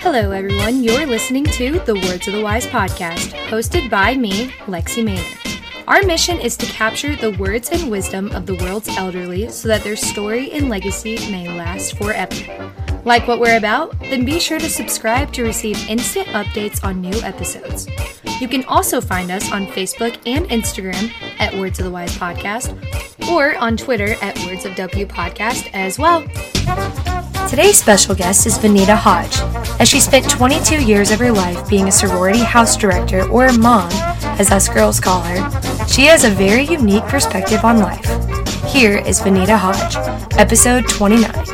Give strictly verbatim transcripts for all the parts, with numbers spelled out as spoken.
Hello, everyone. You're listening to the Words of the Wise podcast, hosted by me, Lexi Maynard. Our mission is to capture the words and wisdom of the world's elderly so that their story and legacy may last forever. Like what we're about? Then be sure to subscribe to receive instant updates on new episodes. You can also find us on Facebook and Instagram at Words of the Wise Podcast, or on Twitter at Words of W Podcast as well. Today's special guest is Vanita Hodge. As she spent twenty-two years of her life being a sorority house director, or mom, as us girls call her, she has a very unique perspective on life. Here is Vanita Hodge, episode twenty-nine.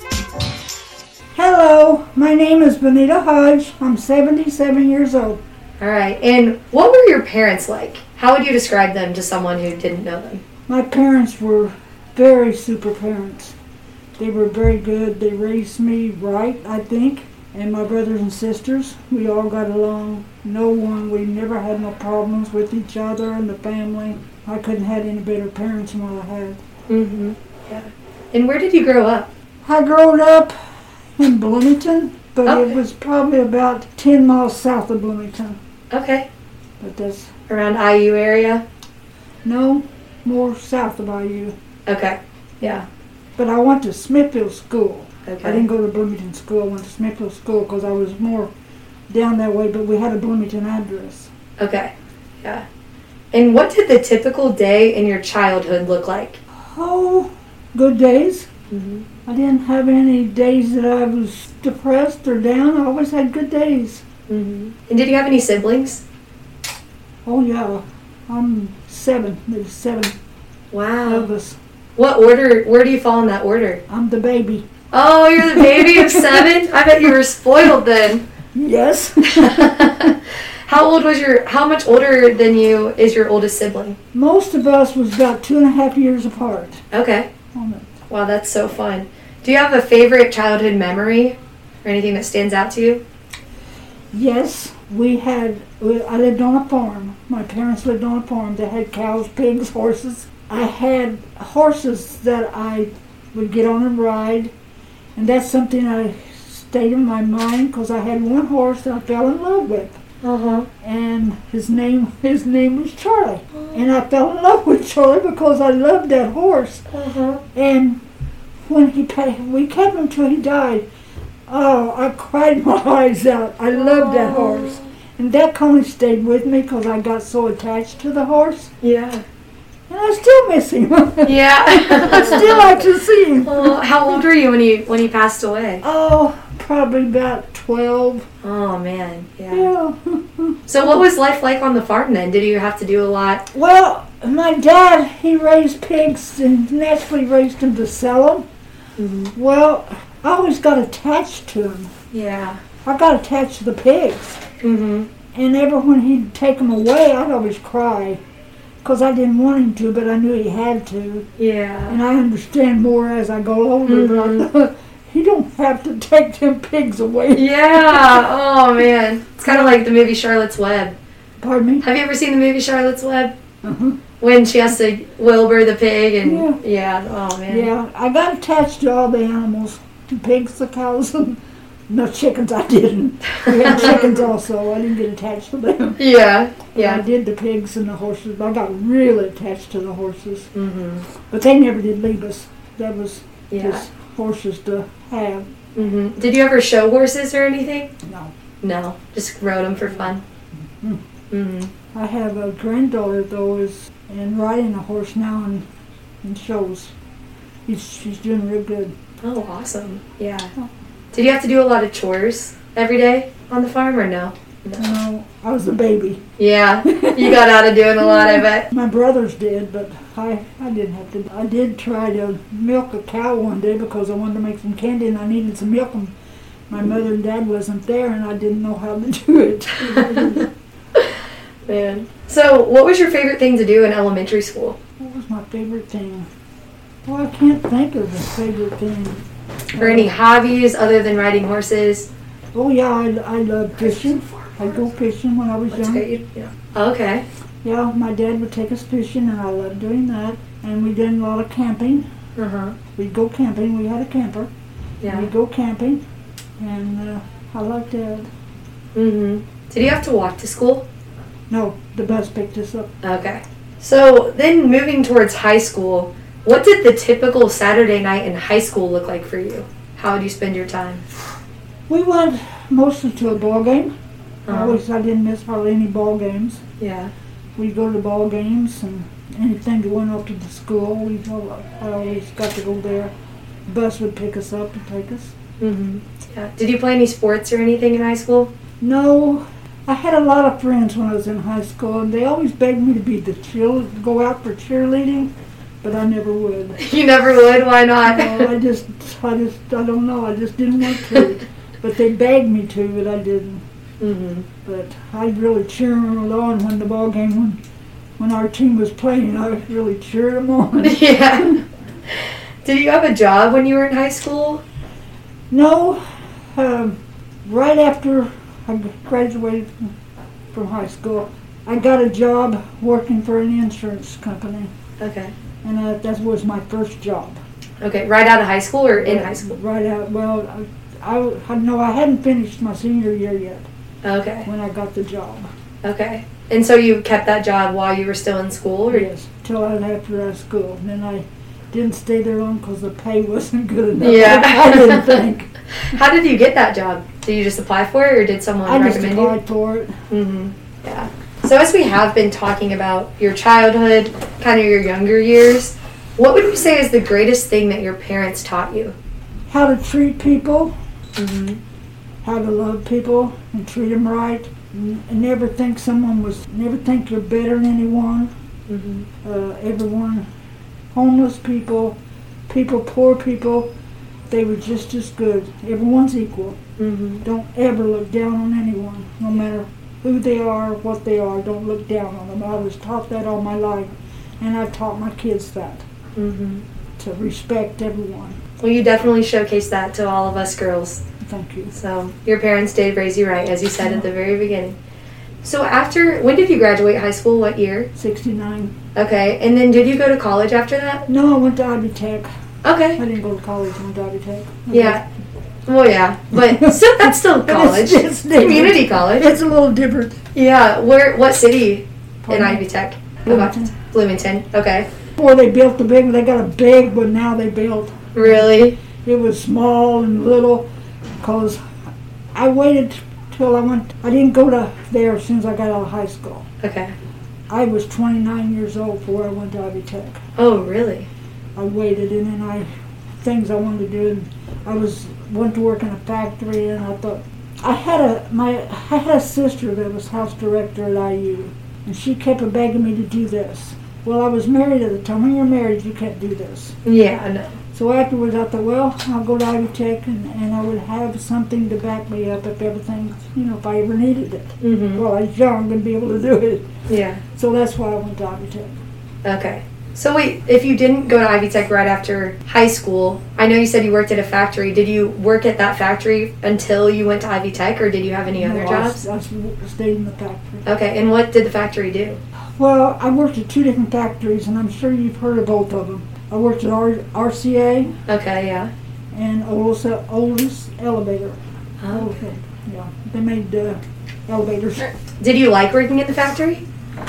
Hello, my name is Vanita Hodge. I'm seventy-seven years old. All right, and what were your parents like? How would you describe them to someone who didn't know them? My parents were very super parents. They were very good. They raised me right, I think. And my brothers and sisters, we all got along. No one, we never had no problems with each other and the family. I couldn't have any better parents than what I had. Mm-hmm. Yeah. And where did you grow up? I grew up in Bloomington, but Okay. it was probably about ten miles south of Bloomington. Okay. But that's, Around I U area? no, more south of I U. Okay. Yeah. But I went to Smithfield School. Okay. I didn't go to Bloomington School. I went to Smithfield School because I was more down that way, but we had a Bloomington address. Okay. Yeah. And what did the typical day in your childhood look like? Oh, good days. Mm-hmm. I didn't have any days that I was depressed or down. I always had good days. Mm-hmm. And did you have any siblings? Oh, yeah. I'm seven. There's seven Wow. of us. What order, where do you fall in that order? I'm the baby. Oh, you're the baby of seven? I bet you were spoiled then. Yes. How old was your, how much older than you is your oldest sibling? Most of us was about two and a half years apart. Okay. On it. Wow, that's so fun. Do you have a favorite childhood memory or anything that stands out to you? Yes, we had, we, I lived on a farm. My parents lived on a farm. They had cows, pigs, horses. I had horses that I would get on and ride, and that's something I stayed in my mind because I had one horse that I fell in love with, Uh-huh. and his name his name was Charlie. And I fell in love with Charlie because I loved that horse. Uh-huh. And when he pa- we kept him till he died, oh, I cried my eyes out. I loved that horse. And that kind of stayed with me because I got so attached to the horse. Yeah. And I still miss him. Yeah. I still like to see him. Well, how old were you when he when he passed away? Oh, probably about twelve. Oh man, yeah. Yeah. So what was life like on the farm then? Did you have to do a lot? Well, my dad, he raised pigs and naturally raised them to sell them. Mm-hmm. Well, I always got attached to them. Yeah. I got attached to the pigs. Mm-hmm. And ever when he'd take them away, I'd always cry. Because I didn't want him to, but I knew he had to. Yeah. And I understand more as I go older, Mm-hmm. but I thought, he don't have to take them pigs away. Yeah. Oh man. It's kind of like the movie Charlotte's Web. Pardon me? Have you ever seen the movie Charlotte's Web? Uh-huh. When she has to Wilbur the pig and Yeah. yeah. Oh man. Yeah, I got attached to all the animals. The pigs, the cows, and no chickens I didn't. We had chickens also. I didn't get attached to them. Yeah. I Yeah. did the pigs and the horses, but I got really attached to the horses. Mm-hmm. But they never did leave us. That was Yeah. just horses to have. Mm-hmm. Did you ever show horses or anything? No. No. Just rode them for fun. Mm. Mm-hmm. I have a granddaughter, though, is and riding a horse now and, and shows. He's, she's doing real good. Oh, awesome. Yeah. Oh. Did you have to do a lot of chores every day on the farm or no? No, I was a baby. Yeah. You got out of doing a lot, I bet. My brothers did, but I, I didn't have to. I did try to milk a cow one day because I wanted to make some candy and I needed some milk. And my mother and dad wasn't there and I didn't know how to do it. Man. So, what was your favorite thing to do in elementary school? What was my favorite thing? Well, I can't think of a favorite thing. Or any hobbies other than riding horses? Oh, yeah, I, I love fishing. I'd go fishing when I was Let's young. get you. Yeah. Okay. Yeah, my dad would take us fishing, and I loved doing that. And we did a lot of camping. Uh huh. We'd go camping. We had a camper. Yeah. We'd go camping, and uh, I like that. Mm-hmm. Did you have to walk to school? No, the bus picked us up. Okay. So then moving towards high school, what did the typical Saturday night in high school look like for you? How would you spend your time? We went mostly to a ball game. Uh-huh. I always, I didn't miss hardly any ball games. Yeah. We'd go to the ball games and anything that went up to the school, we I always got to go there. The bus would pick us up and take us. Mm-hmm. Yeah. Did you play any sports or anything in high school? No. I had a lot of friends when I was in high school, and they always begged me to be the cheer, go out for cheerleading, but I never would. You never would? Why not? No, I just, I just, I don't know. I just didn't want to. But they begged me to, but I didn't. Mm-hmm. But I'd really cheer them on when the ball game, when, when our team was playing, I really cheered them on. Yeah. Did you have a job when you were in high school? No. Um, right after I graduated from high school, I got a job working for an insurance company, Okay. and uh, that was my first job. Okay. Right out of high school or in high school? Right out. Well, I, I, I no, I hadn't finished my senior year yet Okay. when I got the job. Okay. And so you kept that job while you were still in school? Or? Yes, till I left out of school. And then I didn't stay there long because the pay wasn't good enough. Yeah. I didn't think. How did you get that job? Did you just apply for it, or did someone I just recommend applied you? for it. Mm-hmm. Yeah. So as we have been talking about your childhood, kind of your younger years, what would you say is the greatest thing that your parents taught you? How to treat people, Mm-hmm. how to love people and treat them right. N- never think someone was, never think you're better than anyone. Mm-hmm. Uh, everyone, homeless people, people, poor people, they were just as good. Everyone's equal. Mm-hmm. Don't ever look down on anyone, no matter who they are, what they are. Don't look down on them. I was taught that all my life, and I've taught my kids that, Mm-hmm. to respect everyone. Well, you definitely showcased that to all of us girls. Thank you. So your parents did raise you right, as you said at the very beginning. So after, when did you graduate high school? What year? sixty-nine. Okay. And then did you go to college after that? No, I went to Ivy Tech. Okay. I didn't go to college. I went to Ivy Tech. I Yeah. Well, yeah, but still, that's still college. It's, it's different. Community college. It's a little different. Yeah. Where? What city Pardon in me? Ivy Tech? Bloomington. Bloomington. Okay. Before they built the big, they got a big one now they built. Really? It was small and little, because I waited till I went, I didn't go to there as soon as I got out of high school. Okay. I was twenty-nine years old before I went to Ivy Tech. Oh, really? I waited, and then I, things I wanted to do, and I was, went to work in a factory, and I thought, I had a, my, I had a sister that was house director at I U, and she kept begging me to do this. Well, I was married at the time. When you're married, you can't do this. Yeah, I know. So afterwards, I thought, well, I'll go to Ivy Tech, and, and I would have something to back me up if everything, you know, if I ever needed it. Mm-hmm. Well, I was young and be able to do it. Yeah. So that's why I went to Ivy Tech. Okay. So wait, if you didn't go to Ivy Tech right after high school, I know you said you worked at a factory. Did you work at that factory until you went to Ivy Tech, or did you have any other No, jobs? I, s- I s- stayed in the factory. Okay, and what did the factory do? Well, I worked at two different factories, and I'm sure you've heard of both of them. I worked at R- RCA Okay, yeah. and Oldest, Oldest Elevator. Oh. Okay. Yeah, they made uh, elevators. Did you like working at the factory?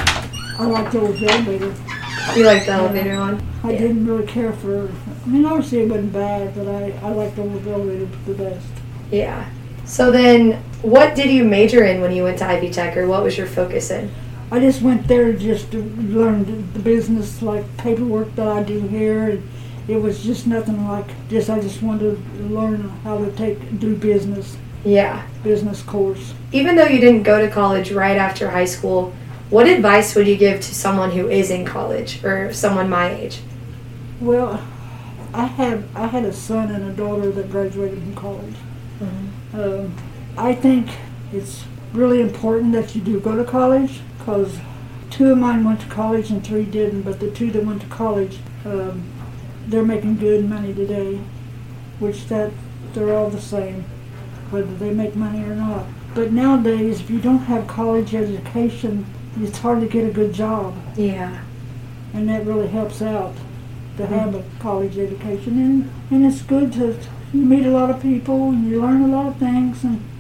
I liked Oldest Elevator. You liked the elevator one? I Yeah. didn't really care for, I mean, R C A wasn't bad, but I, I liked Oldest Elevator the best. Yeah. So then, what did you major in when you went to Ivy Tech, or what was your focus in? I just went there just to learn the, the business, like paperwork that I do here. And it was just nothing like just, I just wanted to learn how to take, do business, Yeah. business course. Even though you didn't go to college right after high school, what advice would you give to someone who is in college, or someone my age? Well, I had, I had a son and a daughter that graduated from college. Mm-hmm. Um, I think it's really important that you do go to college, because two of mine went to college and three didn't, but the two that went to college, um, they're making good money today, which that they're all the same, whether they make money or not. But nowadays, if you don't have college education, it's hard to get a good job, Yeah. and that really helps out to have a college education. And, and it's good to, you meet a lot of people and you learn a lot of things, and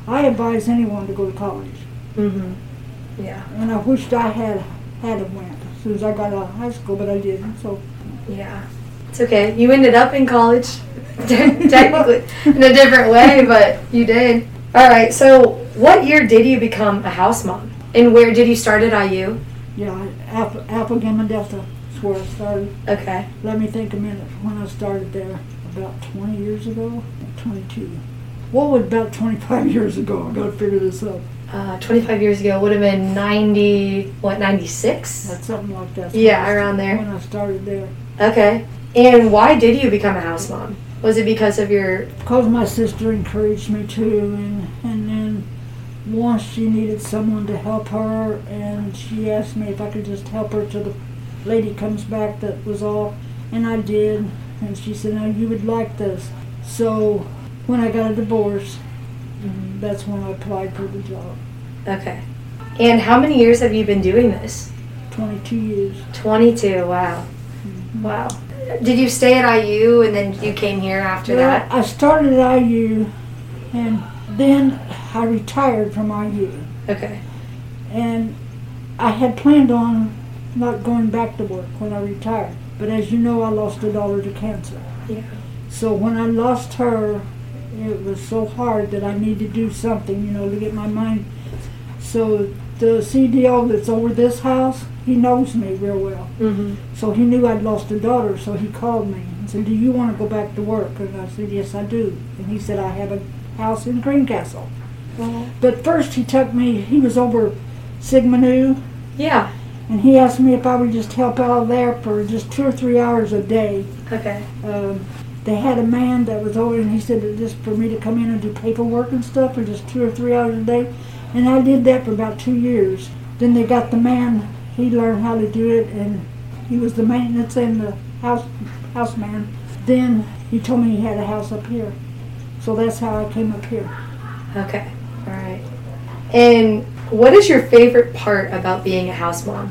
I advise anyone to go to college. Mm-hmm. Yeah. And I wished I had had it went as soon as I got out of high school, but I didn't. So yeah, it's okay. You ended up in college, technically in a different way, but you did. All right. So, what year did you become a house mom, and where did you start at I U? Yeah, Alpha, Alpha Gamma Delta is where I started. Okay. Let me think a minute. When I started there, about twenty years ago, twenty-two. What was about twenty-five years ago? I got to figure this out. Uh, twenty-five years ago would have been ninety, what, ninety-six? That's something like that. Yeah, I around there. When I started there. Okay. And why did you become a house mom? Was it because of your... Because my sister encouraged me to, and, and then once she needed someone to help her, and she asked me if I could just help her till the lady comes back, that was all. And I did, and she said, now you would like this. So when I got a divorce, mm-hmm. that's when I applied for the job. Okay. And how many years have you been doing this? twenty-two years. twenty-two, wow. Mm-hmm. Wow. Did you stay at I U and then you came here after well, that? I started at I U, and then I retired from I U. Okay. And I had planned on not going back to work when I retired. But as you know, I lost a daughter to cancer. Yeah. So when I lost her, it was so hard that I needed to do something, you know, to get my mind. So the C D O that's over this house, he knows me real well. Mm-hmm. So he knew I'd lost a daughter, so he called me and said, do you want to go back to work? And I said, yes, I do. And he said, I have a house in Greencastle. Uh-huh. But first he took me, he was over Sigma Nu. Yeah. And he asked me if I would just help out there for just two or three hours a day. Okay. Um, they had a man that was over, and he said that just for me to come in and do paperwork and stuff for just two or three hours a day. And I did that for about two years. Then they got the man, he learned how to do it, and he was the maintenance and the house house man. Then he told me he had a house up here. So that's how I came up here. Okay. All right. And what is your favorite part about being a house mom?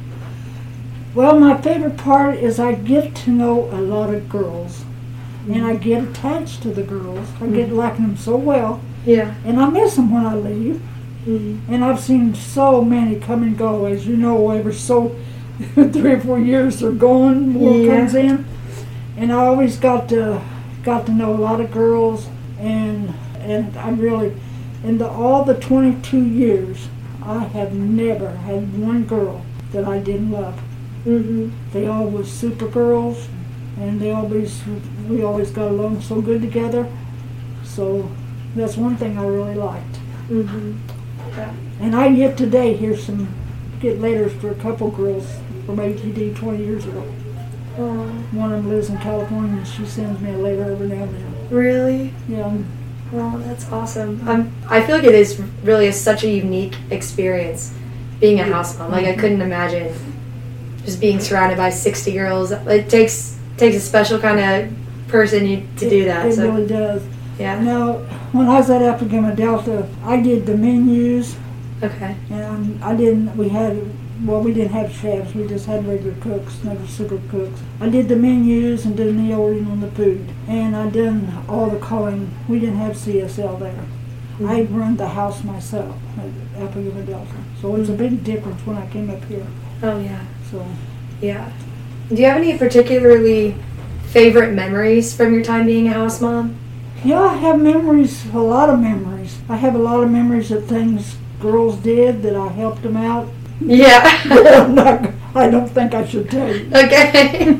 Well, my favorite part is I get to know a lot of girls. And I get attached to the girls. I get Mm-hmm. liking them so well. Yeah. And I miss them when I leave. Mm-hmm. And I've seen so many come and go. As you know, every so three or four years they're gone, more Yeah. comes in. And I always got to got to know a lot of girls. And and I really, in the, all the twenty-two years, I have never had one girl that I didn't love. Mm-hmm. They all was super girls, and they always we always got along so good together. So that's one thing I really liked. Mm-hmm. Yeah. And I yet today hear some get letters for a couple girls from A T D twenty years ago. Oh. One of them lives in California, and she sends me a letter every now and then. Really? Yeah. Well, that's awesome. Um, I feel like it is really a, such a unique experience being a house mom. Like, I couldn't imagine just being surrounded by sixty girls. It takes takes a special kind of person you, to it, do that. It so really does. yeah. Now, when I was at Alpha Gamma Delta, I did the menus, Okay. and I didn't. We had well, we didn't have chefs. We just had regular cooks, never super cooks. I did the menus and did the ordering on the food, and I done all the calling. We didn't have C S L there. Mm-hmm. I run the house myself at Alpha Gamma Delta, so it's a big difference when I came up here. Oh yeah. So Yeah. Do you have any particularly favorite memories from your time being a house mom? yeah, I have memories, a lot of memories. I have a lot of memories of things girls did that I helped them out. Yeah. I'm not, I don't think I should tell you. Okay.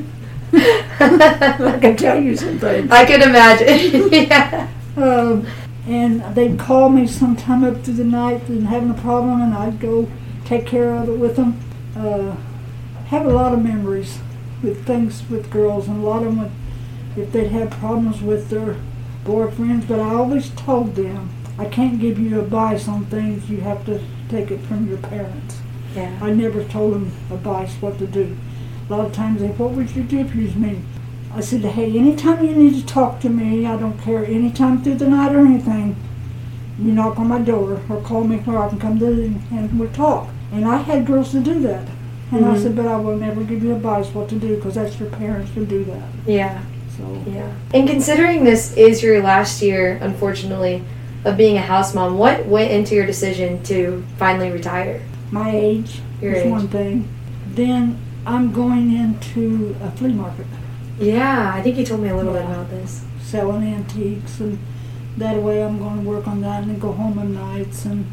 I can tell you some things. I could imagine. Yeah. Um, and they'd call me sometime up through the night and having a problem, and I'd go take care of it with them. Uh, have a lot of memories with things with girls, and a lot of them, would, if they'd have problems with their boyfriends, but I always told them, I can't give you advice on things, you have to take it from your parents. Yeah. I never told them advice what to do. A lot of times they, what would you do if you was me? I said, hey, anytime you need to talk to me, I don't care, anytime through the night or anything, you knock on my door or call me where I can come to and, and we'll talk. And I had girls to do that. And Mm-hmm. I said, but I will never give you advice what to do because that's your parents to do that. Yeah. So Yeah. And considering this is your last year, unfortunately, of being a house mom, what went into your decision to finally retire? My age Your is age. one thing. Then I'm going into a flea market, Yeah, I think you told me a little bit Yeah. about this. selling antiques, and that way I'm going to work on that and then go home at nights. And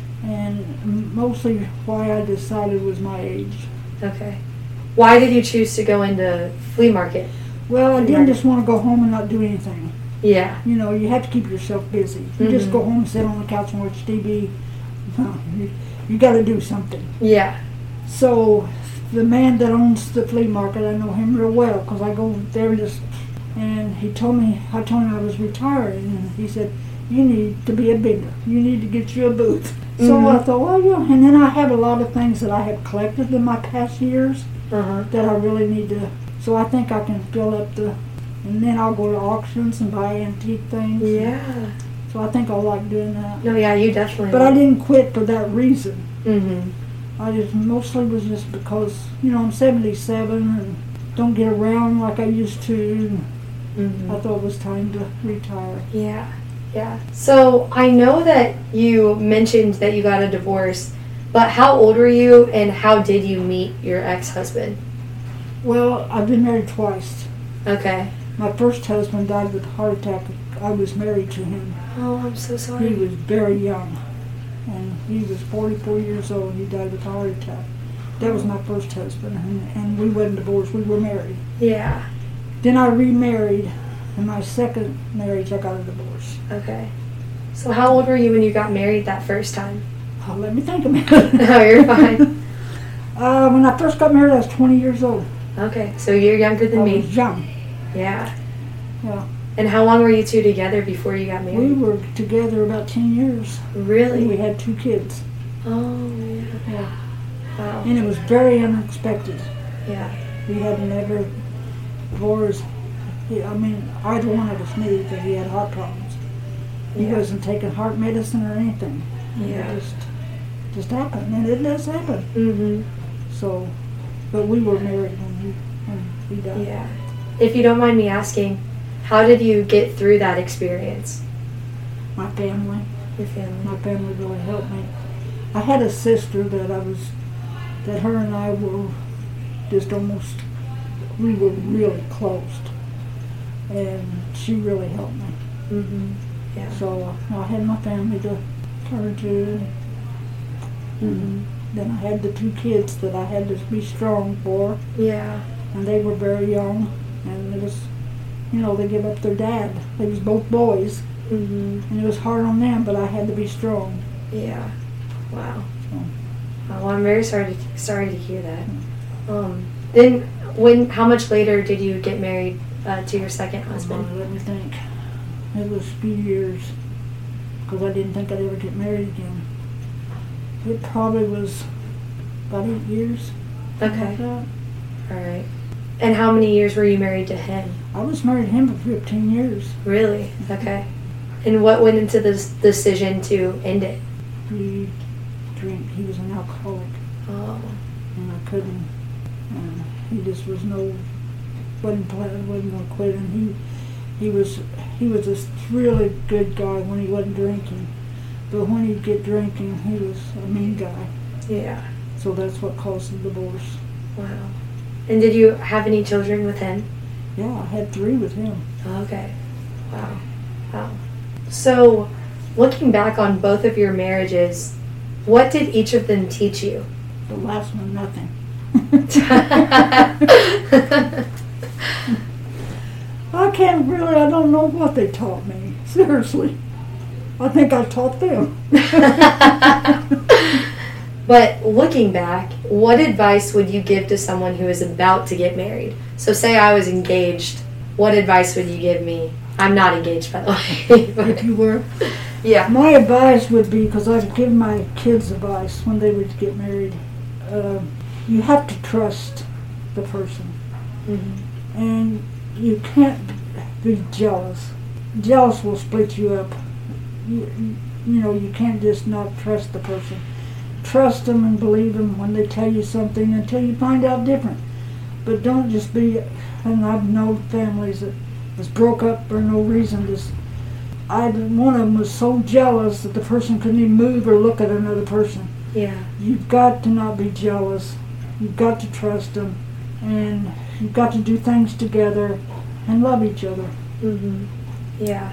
and mostly why I decided was my age. Okay. Why did you choose to go into flea market? Well, I Flea didn't market. just want to go home and not do anything. Yeah. You know, you have to keep yourself busy. You just Mhm. go home, sit on the couch and watch T V. No, you, you got to do something. Yeah. So the man that owns the flea market, I know him real well because I go there just, and he told me, I told him I was retiring, and he said, you need to be a bidder. You need to get you a booth. So Mhm. I thought, well, yeah. And then I have a lot of things that I have collected in my past years Uh-huh. that I really need to, so I think I can fill up the, and then I'll go to auctions and buy antique things. Yeah. So I think I like doing that. No, yeah, you definitely But I didn't quit for that reason. Mm-hmm. I just mostly was just because, you know, I'm seventy-seven and don't get around like I used to. Mm-hmm. I thought it was time to retire. Yeah, yeah. So I know that you mentioned that you got a divorce, but how old were you and how did you meet your ex-husband? Well, I've been married twice. Okay. My first husband died with a heart attack. I was married to him. Oh, I'm so He sorry. was very young, and he was forty-four years old. He died with a heart attack. That was my first husband, and, and we wasn't divorced. We were married. Yeah. Then I remarried. In my second marriage, I got a divorce. Okay. So how old were you when you got married that first time? Oh, let me think about it. No, you're fine. Uh, when I first got married, I was twenty years old. Okay, so you're younger than I me. was young. Yeah. Yeah. And how long were you two together before you got We married? were together about ten years. Really? We had two kids. Oh, yeah. Yeah. Wow. And it was very unexpected. Yeah. We had never divorced. He, I mean, either one of us knew that he had heart problems. He Yeah. wasn't taking heart medicine or anything. Yeah. It just, just happened, and it does happen. Mm-hmm. So, but we were married when he, when he died. Yeah. If you don't mind me asking, how did you get through that experience? My family. Your family. My family really helped me. I had a sister that I was, that her and I were just almost, we were really close. And she really helped me. Mm-hmm. Yeah. So uh, I had my family to turn to. Mm-hmm. Then I had the two kids that I had to be strong for. Yeah. And they were very young. And it was, you know, they gave up their dad. They was both boys. Mm-hmm. And it was hard on them, but I had to be strong. Yeah. Wow. So. Oh, well, I'm very sorry to sorry to hear that. Um, then, when? How much later did you get married uh, to your second husband? Uh, let me think. It was a few years, because I didn't think I'd ever get married again. It probably was about eight years. something Okay. like that. All right. And how many years were you married to him? I was married to him for fifteen years. Really? Okay. And what went into this decision to end it? He drank. He was an alcoholic, Oh. and I couldn't. And he just was no, wasn't planning, wasn't gonna quit. And he, he was, he was a really good guy when he wasn't drinking, but when he'd get drinking, he was a mean guy. Yeah. So that's what caused the divorce. Wow. And did you have any children with him? Yeah, I had three with him. Okay. Wow. Wow. So, looking back on both of your marriages, what did each of them teach you? The last one, nothing. I can't really, I don't know what they taught me. Seriously. I think I taught them. But looking back, what advice would you give to someone who is about to get married? So say I was engaged, what advice would you give me? I'm not engaged, by the way. but- If you were. yeah. My advice would be, because I've given my kids advice when they would get married, uh, you have to trust the person. Mm-hmm. And you can't be jealous. Jealous will split you up. You, you know, you can't just not trust the person. Trust them and believe them when they tell you something until you find out different. But don't just be, and I've known families that was broke up for no reason. Just I one of them was so jealous that the person couldn't even move or look at another person. Yeah. You've got to not be jealous. You've got to trust them, and you've got to do things together and love each other. Mm-hmm. Yeah.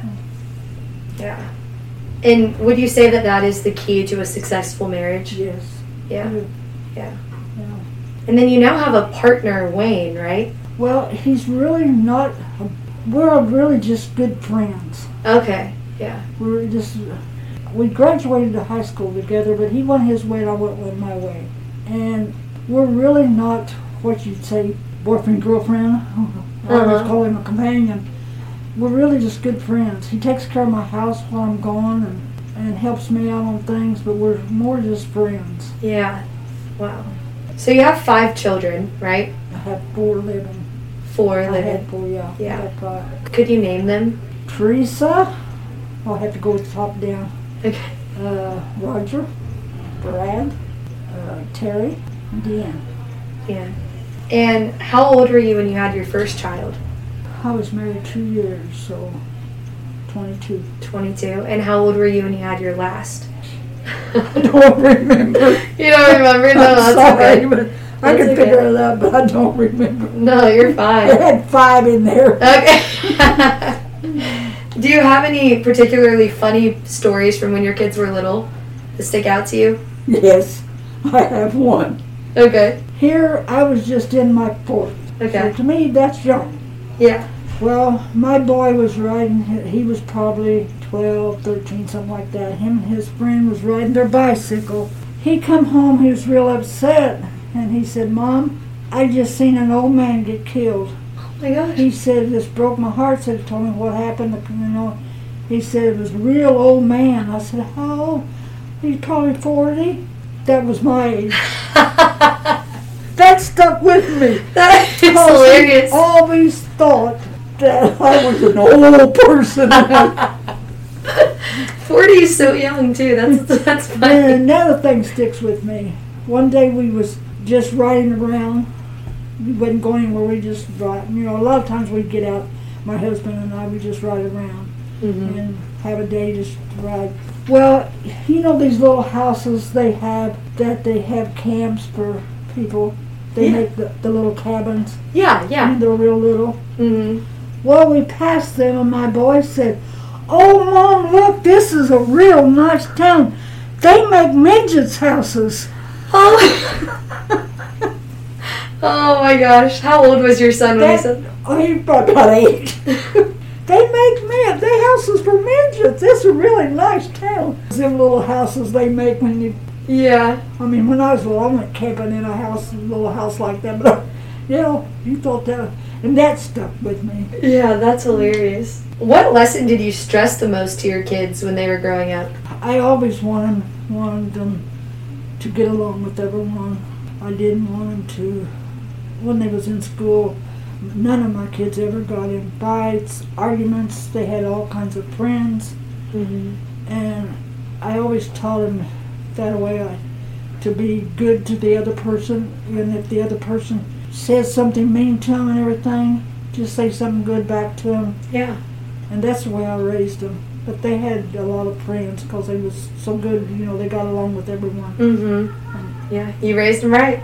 Yeah. And would you say that that is the key to a successful marriage? Yes. Yeah. Yeah. Yeah. Yeah. And then you now have a partner, Wayne, right? Well, he's really not. A, we're really just good friends. Okay. Yeah. We're just. We graduated to high school together, but he went his way and I went my way. And we're really not what you'd say boyfriend, girlfriend. I always Uh-huh. call him a companion. We're really just good friends. He takes care of my house while I'm gone and, and helps me out on things, but we're more just friends. Yeah. Wow. So you have five children, right? I have four living. Four I living. have four, yeah. Yeah. I have five. Could you name them? Teresa, I'll have to go with the top down. Okay. Uh, Roger, Brad, uh, Terry, and Deanne. Yeah. And how old were you when you had your first child? I was married two years, so twenty-two. twenty-two. And how old were you when you had your last? I don't remember. You don't remember? No, I'm that's sorry, okay. but I That's can okay. figure it out, but I don't remember. No, you're I fine. had five in there. Okay. Do you have any particularly funny stories from when your kids were little that stick out to you? Yes, I have one. Okay. Here, I was just in my forties. Okay. So to me, that's young. Yeah. Well, my boy was riding, he was probably twelve, thirteen, something like that. Him and his friend was riding their bicycle. He come home, he was real upset, and he said, Mom, I just seen an old man get killed. Oh my gosh. He said, this broke my heart, said, he told me what happened, you know. He said, it was a real old man. I said, how old? He's probably forty. That was my age. That stuck with me. That is Because hilarious. he always thought that I was an old person. forty is so young too. That's that's And funny. another thing sticks with me. One day we was just riding around. We wasn't going anywhere. We just ride. You know, a lot of times we'd get out. My husband and I would just ride around Mm-hmm. and have a day just to ride. Well, you know these little houses they have that they have camps for people. They Yeah. make the, the little cabins. Yeah, yeah. And they're real little. Mm-hmm. Well, we passed them, and my boy said, "Oh, Mom, look, this is a real nice town. They make midgets' houses." Oh. Oh my gosh. How old was your son when he That, said oh, he probably about eight. They make mid, they houses for midgets. This is a really nice town. Them little houses they make when you, yeah. I mean, when I was little, I went camping in a house, a little house like that, but, you know, you thought that, and that stuck with me. Yeah, that's hilarious. What lesson did you stress the most to your kids when they were growing up? I always wanted, wanted them to get along with everyone. I didn't want them to, when they was in school, none of my kids ever got in fights, arguments. They had all kinds of friends. Mm-hmm. And I always taught them that way I, to be good to the other person. And if the other person says something mean to them and everything, just say something good back to them. Yeah. And that's the way I raised them. But they had a lot of friends because they was so good, you know, they got along with everyone. Mm-hmm. Yeah, you raised them right.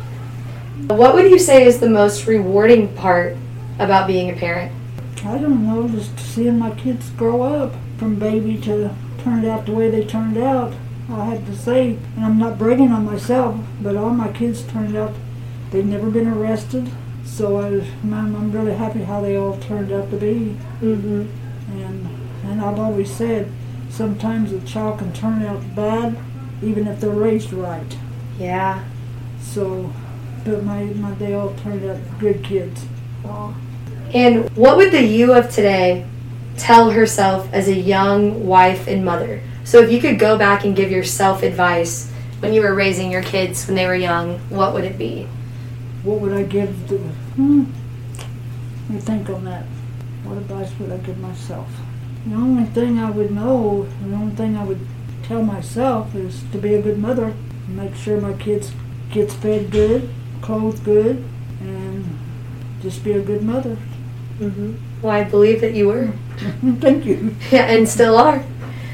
What would you say is the most rewarding part about being a parent? I don't know, just seeing my kids grow up from baby to turned out the way they turned out. I have to say, and I'm not bragging on myself, but all my kids turned out, they've never been arrested. So I was, I'm, I'm really happy how they all turned out to be. Mm-hmm. And and I've always said, sometimes a child can turn out bad, even if they're raised right. Yeah. So, but my, my they all turned out good kids. Wow. And what would the you of today tell herself as a young wife and mother? So if you could go back and give yourself advice when you were raising your kids when they were young, what would it be? What would I give the, hmm, let me think on that. What advice would I give myself? The only thing I would know, the only thing I would tell myself is to be a good mother. Make sure my kids gets fed good, clothed good, and just be a good mother. Mm-hmm. Well, I believe that you were. Thank you. Yeah, and still are.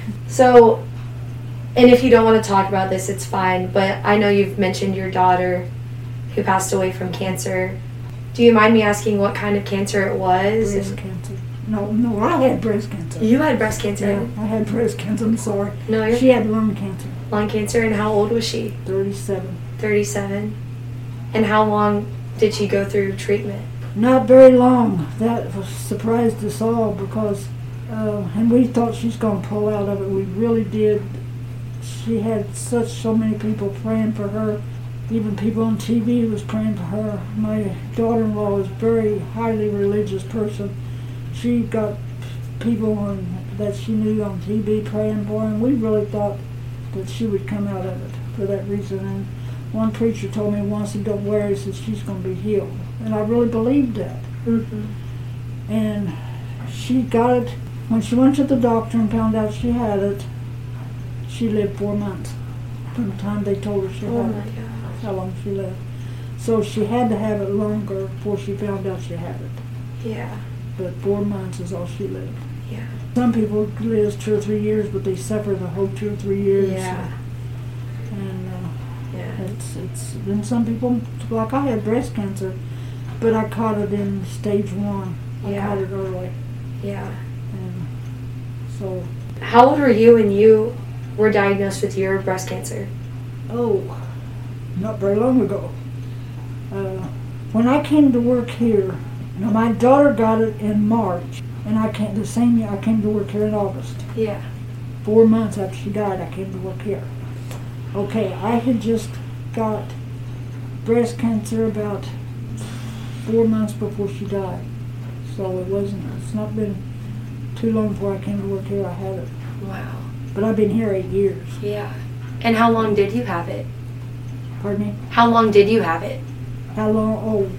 So, and if you don't want to talk about this, it's fine, but I know you've mentioned your daughter who passed away from cancer. Do you mind me asking what kind of cancer it was? Breast and cancer. No, no, I had breast cancer. You had breast cancer? Yeah, I had breast cancer, I'm sorry. No, you're... She had lung cancer. Lung cancer, and how old was she? thirty-seven. thirty-seven. And how long did she go through treatment? Not very long. That was surprised us all because, uh, and we thought she's going to pull out of it. We really did. She had such, so many people praying for her. Even people on T V was praying for her. My daughter-in-law was a very highly religious person. She got people on, that she knew on T V praying for her, and we really thought that she would come out of it for that reason. And one preacher told me once, he don't worry, he said she's going to be healed. And I really believed that. Mm-hmm. And she got it, when she went to the doctor and found out she had it, she lived four months from the time they told her she oh had my it. gosh. How long she lived. So she had to have it longer before she found out she had it. Yeah. But four months is all she lived. Yeah. Some people live two or three years, but they suffer the whole two or three years. Yeah. And uh, Yeah. it's it's then some people, like I had breast cancer, but I caught it in stage one. I Yeah. caught it early, Yeah. and so How old were you when you were diagnosed with your breast cancer? oh, not very long ago. Uh, when I came to work here, now my daughter got it in March, and I came the same year I came to work here in August. Yeah. Four months after she died, I came to work here. Okay, I had just got breast cancer about four months before she died. So it wasn't, it's not been too long before I came to work here, I had it. Wow. But I've been here eight years. Yeah. And how long did you have it? Pardon me? How long did you have it? How long? Oh.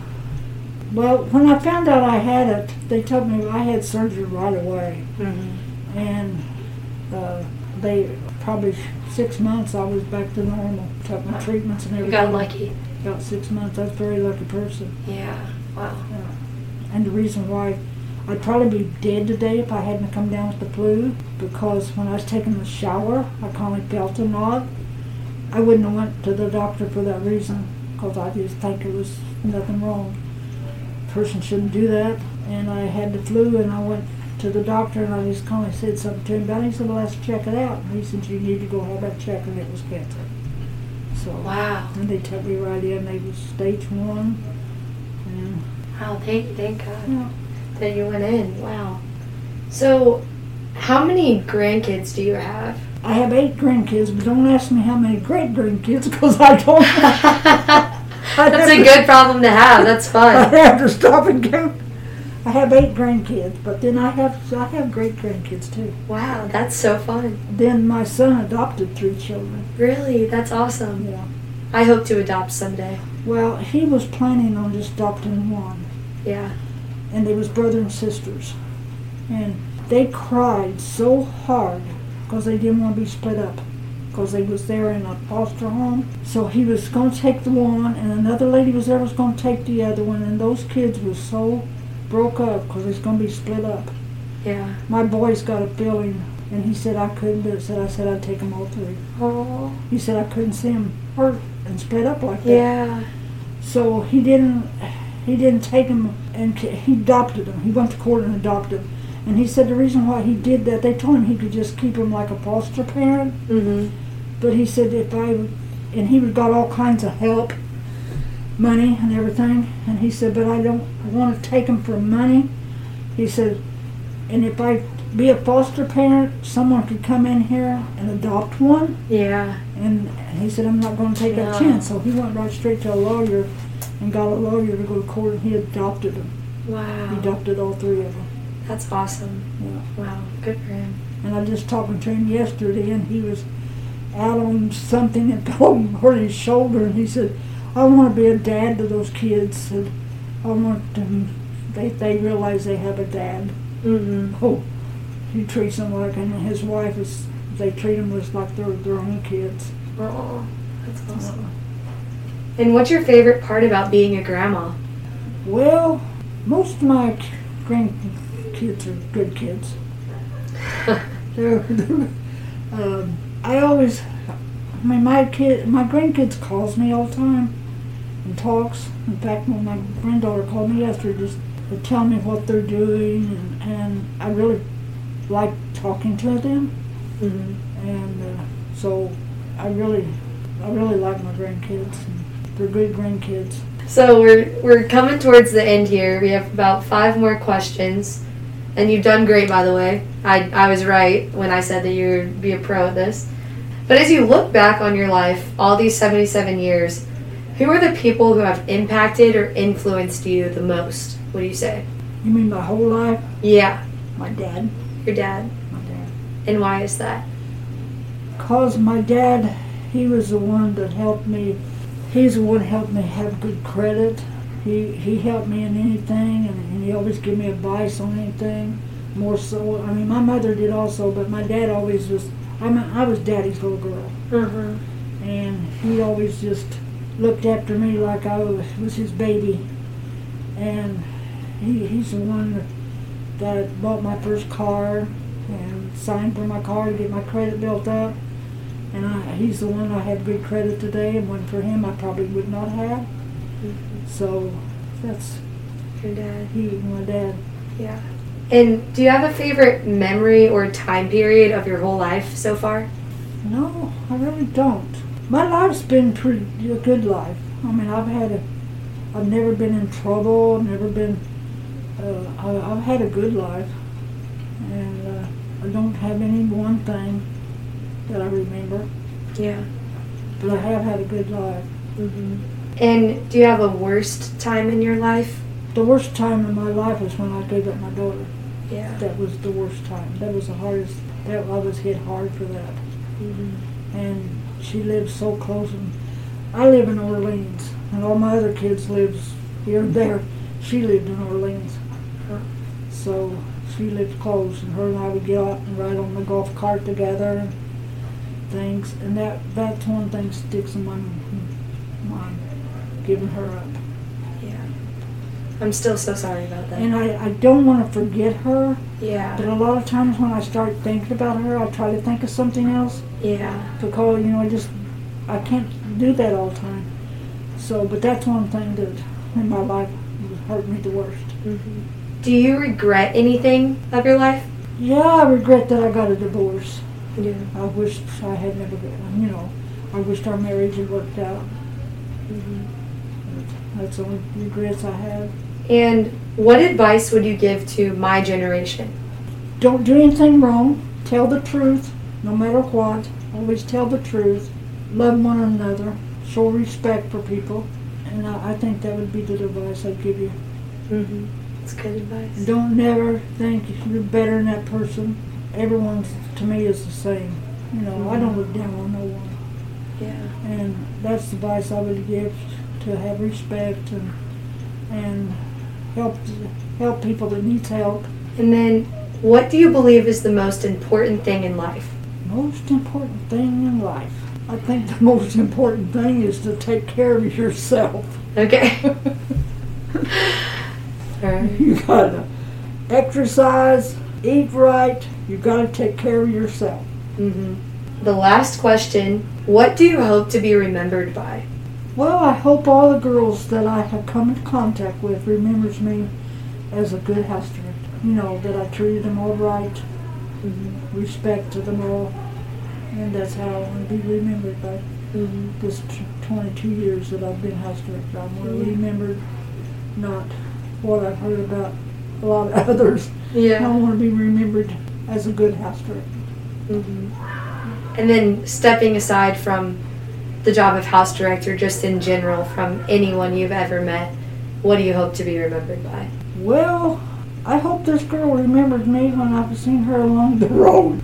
Well, when I found out I had it, they told me I had surgery right away. Mm-hmm. And uh, they, probably six months I was back to normal. Took my treatments and You everything. got lucky. About six months. I was a very lucky person. Yeah. Wow. Yeah. And the reason why I'd probably be dead today if I hadn't come down with the flu, because when I was taking the shower, I kind of felt a knot. I wouldn't have went to the doctor for that reason, because I just think it was nothing wrong. A person shouldn't do that. And I had the flu, and I went to the doctor, and I just kind of said something to him about it. He said, well, let's check it out. And he said, you need to go have that check, and it was cancer. So, Wow. and they took me right in. They was stage one. And, Wow. Thank, thank God yeah. that you went in. Wow. So, how many grandkids do you have? I have eight grandkids, but don't ask me how many great grandkids, because I don't know. That's a good problem to have. That's I fun. have to stop and count. I have eight grandkids, but then I have I have great grandkids too. Wow, that's so fun. Then my son adopted three children. Really, that's awesome. Yeah. I hope to adopt someday. Well, he was planning on just adopting one, Yeah. and they was brother and sisters, and they cried so hard because they didn't want to be split up, because they was there in a foster home. So he was going to take the one, and another lady was there was going to take the other one, and those kids was so broke up because it's going to be split up. Yeah. My boy's got a feeling, and he said I couldn't do it. So I said I'd take them all three. Oh. He said I couldn't see them hurt and split up like that. Yeah. So he didn't. He didn't take them, and he adopted them. He went to court and adopted them. And he said the reason why he did that, they told him he could just keep them like a foster parent. Mm-hmm. But he said if I, and he got all kinds of help, money and everything. And he said, but I don't want to take them for money. He said, and if I be a foster parent, someone could come in here and adopt one. Yeah. And he said, I'm not going to take No. that chance. So he went right straight to a lawyer and got a lawyer to go to court, and he adopted them. Wow. He adopted all three of them. That's awesome. Yeah. Wow. Good for him. And I just talking to him yesterday, and he was out on something and fell over his shoulder, and he said, I want to be a dad to those kids. And I want them, they, they realize they have a dad. Mm-hmm. Oh, he treats them like, and his wife is, they treat them as like they're their own kids. Oh, that's awesome. And what's your favorite part about being a grandma? Well, most of my grandkids are good kids. they're, they're, um, I always, I mean, my kid, my grandkids calls me all the time and talks. In fact, when my granddaughter called me yesterday, just to tell me what they're doing, and, and I really like talking to them. Mm-hmm. And uh, so I really, I really like my grandkids. And they're good grandkids. So we're we're coming towards the end here. We have about five more questions, and you've done great, by the way. I I was right when I said that you would be a pro at this. But as you look back on your life, all these seventy-seven years, who are the people who have impacted or influenced you the most? What do you say? You mean my whole life? Yeah. My dad. Your dad? My dad. And why is that? Because my dad, he was the one that helped me. He's the one that helped me have good credit. He he helped me in anything, and, and he always gave me advice on anything. More so, I mean, my mother did also, but my dad always was. I mean, I was Daddy's little girl, mm-hmm. and he always just looked after me like I was, was his baby. And he he's the one that bought my first car and signed for my car to get my credit built up. And I, he's the one I have good credit today, and one for him I probably would not have. Mm-hmm. So that's your dad. He, my dad. Yeah. And do you have a favorite memory or time period of your whole life so far? No, I really don't. My life's been pretty a good life. I mean, I've had a, I've never been in trouble. Never been. Uh, I, I've had a good life, and uh, I don't have any one thing that I remember. Yeah. But I have had a good life. Mm-hmm. And do you have a worst time in your life? The worst time in my life was when I gave up my daughter. Yeah. That was the worst time. That was the hardest. That I was hit hard for that. Mm-hmm. And she lived so close. And I live in Orleans, and all my other kids lives here and there. She lived in Orleans. Huh. So she lived close, and her and I would get out and ride on the golf cart together and things. And that that's one thing sticks in my mind, giving her up. I'm still so sorry about that. And I, I don't want to forget her. Yeah. But a lot of times when I start thinking about her, I try to think of something else. Yeah. Because, you know, I just, I can't do that all the time. So, but that's one thing that in my life hurt me the worst. Mm-hmm. Do you regret anything of your life? Yeah, I regret that I got a divorce. Yeah. I wish I had never, you know, I wished our marriage had worked out. Mm-hmm. That's the only regrets I have. And what advice would you give to my generation? Don't do anything wrong. Tell the truth, no matter what. Always tell the truth. Love one another. Show respect for people. And I, I think that would be the advice I'd give you. Mm-hmm. That's good advice. Don't never think you're better than that person. Everyone, to me, is the same. You know, mm-hmm. I don't look down on no one. Yeah. And that's the advice I would give, to have respect and and help help people that needs help. And then, what do you believe is the most important thing in life? Most important thing in life? I think the most important thing is to take care of yourself. Okay. All right. You gotta exercise, eat right. You gotta take care of yourself. Mm-hmm. The last question, what do you hope to be remembered by? Well, I hope all the girls that I have come into contact with remembers me as a good house director. You know, that I treated them all right, mm-hmm. respect to them all, and that's how I want to be remembered by mm-hmm. this t- twenty-two years that I've been house director. I want to be remembered, not what I've heard about a lot of others. Yeah. I want to be remembered as a good house director. Mm-hmm. And then stepping aside from the job of house director, just in general, from anyone you've ever met, what do you hope to be remembered by? Well, I hope this girl remembers me when I've seen her along the road.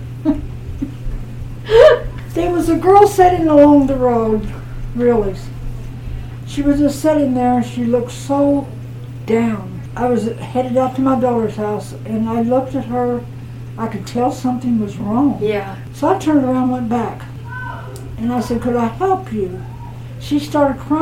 There was a girl sitting along the road, really. She was just sitting there and she looked so down. I was headed out to my daughter's house and I looked at her. I could tell something was wrong. Yeah. So I turned around and went back. And I said, could I help you? She started crying.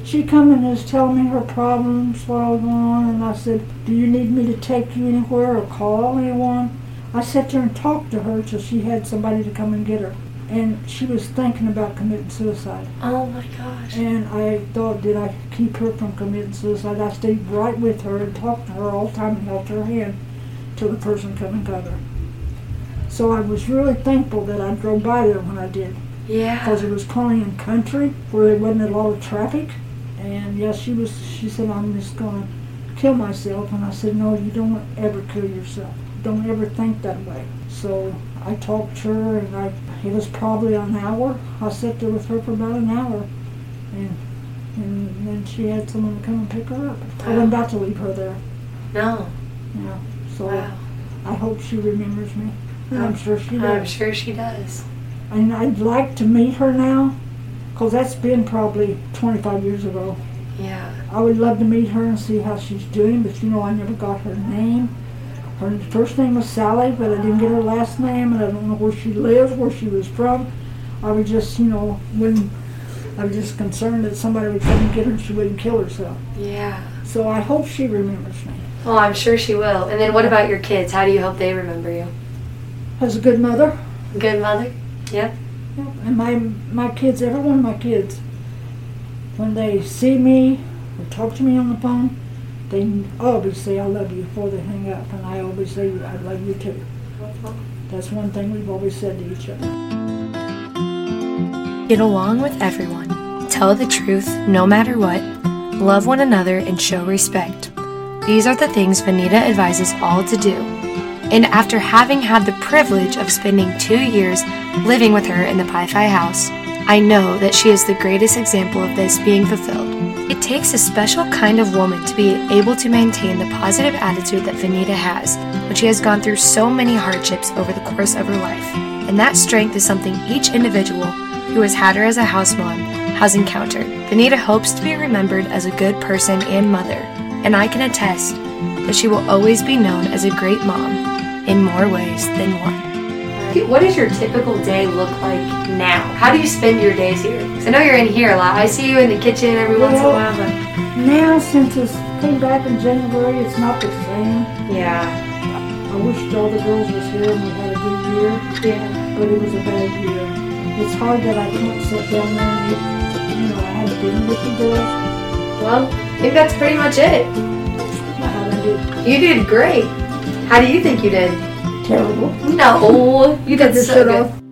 she come and was telling me her problems, what was going on, and I said, do you need me to take you anywhere or call anyone? I sat there and talked to her till she had somebody to come and get her. And she was thinking about committing suicide. Oh my gosh. And I thought, did I keep her from committing suicide? I stayed right with her and talked to her all the time and held her hand till the person come and got her. So I was really thankful that I drove by there when I did. Yeah. Because it was probably in country where there wasn't a lot of traffic. And yes, she was. She said, I'm just going to kill myself. And I said, no, you don't ever kill yourself. Don't ever think that way. So I talked to her, and I, it was probably an hour. I sat there with her for about an hour. And, and then she had someone come and pick her up. I wasn't about to leave her there. No. Yeah. So Wow. I hope she remembers me. And I'm sure she does. I'm sure she does. And I'd like to meet her now, because that's been probably twenty-five years ago. Yeah. I would love to meet her and see how she's doing, but you know, I never got her name. Her first name was Sally, but I didn't get her last name, and I don't know where she lived, where she was from. I was just, you know, when I was just concerned that somebody would come and get her and she wouldn't kill herself. Yeah. So I hope she remembers me. Well, I'm sure she will. And then what about your kids? How do you hope they remember you? As a good mother. Good mother? Yep. Yep. And my my kids, every one of my kids, when they see me or talk to me on the phone, they always say, I love you before they hang up. And I always say, I love you too. That's one thing we've always said to each other. Get along with everyone. Tell the truth no matter what. Love one another and show respect. These are the things Vanita advises all to do. And after having had the privilege of spending two years living with her in the Pi Phi house, I know that she is the greatest example of this being fulfilled. It takes a special kind of woman to be able to maintain the positive attitude that Vanita has when she has gone through so many hardships over the course of her life. And that strength is something each individual who has had her as a house mom has encountered. Vanita hopes to be remembered as a good person and mother, and I can attest that she will always be known as a great mom in more ways than one. What does your typical day look like now? How do you spend your days here? Because I know you're in here a lot. I see you in the kitchen every once in a while. But now, since it came back in January, it's not the same. yeah, I wish all the girls was here and we had a good year, yeah, but it was a bad year. It's hard that I can't sit down there and eat, you know, I had dinner with the girls. well, I think that's pretty much it. How'd I do? You did great. How do you think you did? Terrible. No, you did Cut your so shit good. off.